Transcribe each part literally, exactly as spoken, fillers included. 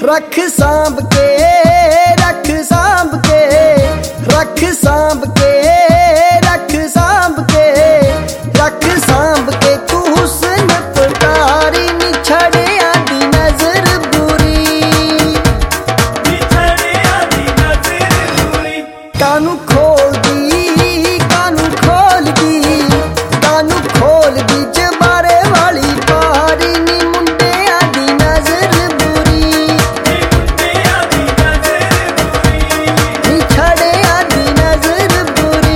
रख सांभ के रख सांभ के रख सांभ के रख सांभ के रख सांभ के तू हुस्न पटारी नी छड़े आदी नजर बुरी छड़े आदी नजर बुरी कानू खोल दी कानू खोल दी कानू खोल दी जबारे वाली पारी नी मुंडे आदी नजर बुरी मुंडे आदी नजर बुरी नी छड़े आदी नजर बुरी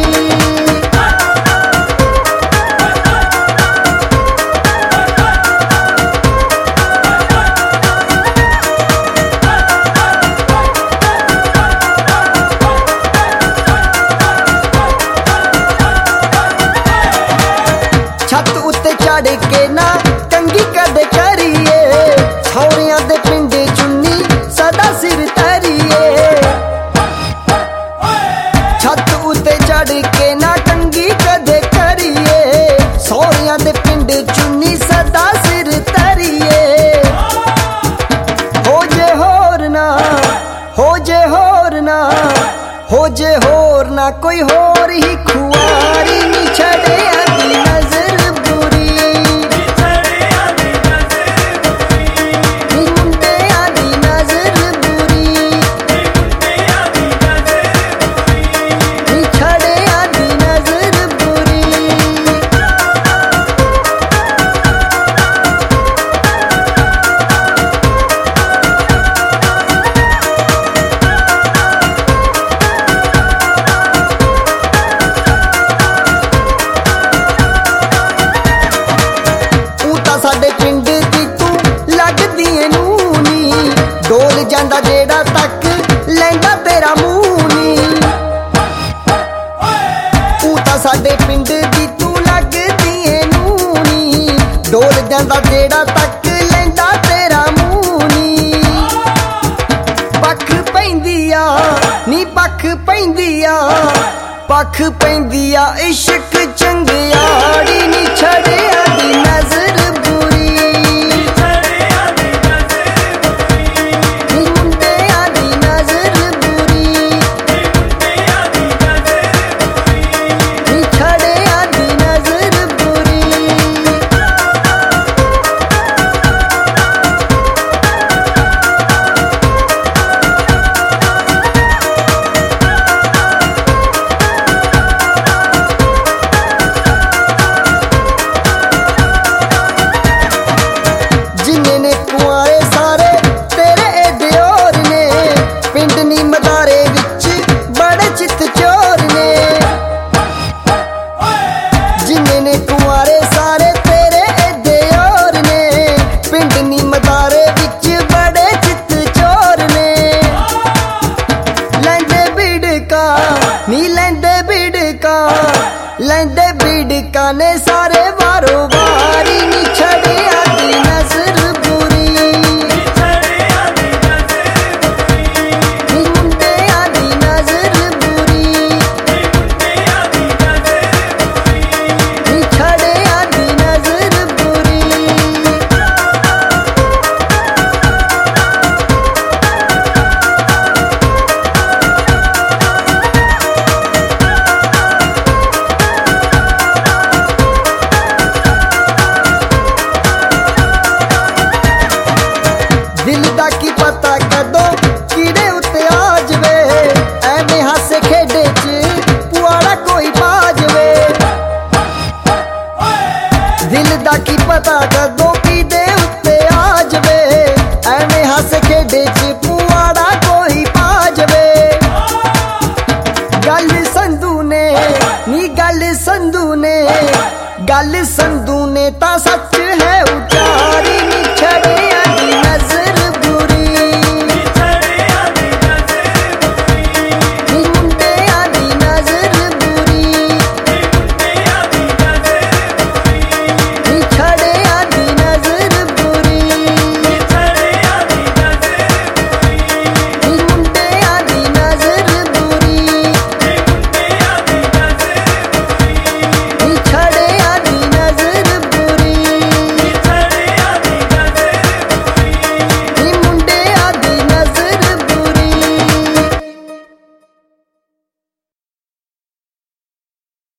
छत उत्ते चढ़ के ना कंगी कद करिए सौरियां दे पिंडे चुन्नी सदा सिर तरिए छत उत्ते चढ़ के ना कंगी कद करिए सौरियां दे पिंडे चुन्नी सदा सिर तरिए हो जे होर ना हो जे होर ना हो जे होर ना कोई होर ही खुआरी नी छड़े आदी नजर बुरी छड़े आदी नजर बुरी नी मुंडे आदी नजर बुरी नी मुंडे आदी नजर बुरी नी छड़े आदी नजर बुरी साडे पिंड दी तू लगदी ए नूनी डोल जांदा जेड़ा तक लैंदा तेरा मूंह नी तू तां साडे पिंड दी तू लगदी ए नूनी डोल जांदा जेड़ा तक लैंदा तेरा मूंह नी पख पैंदी आ नी पख पैंदी आ पख पैंदी आ इश्क चंगियाड़ी नी छड़े आदी नजर बुरी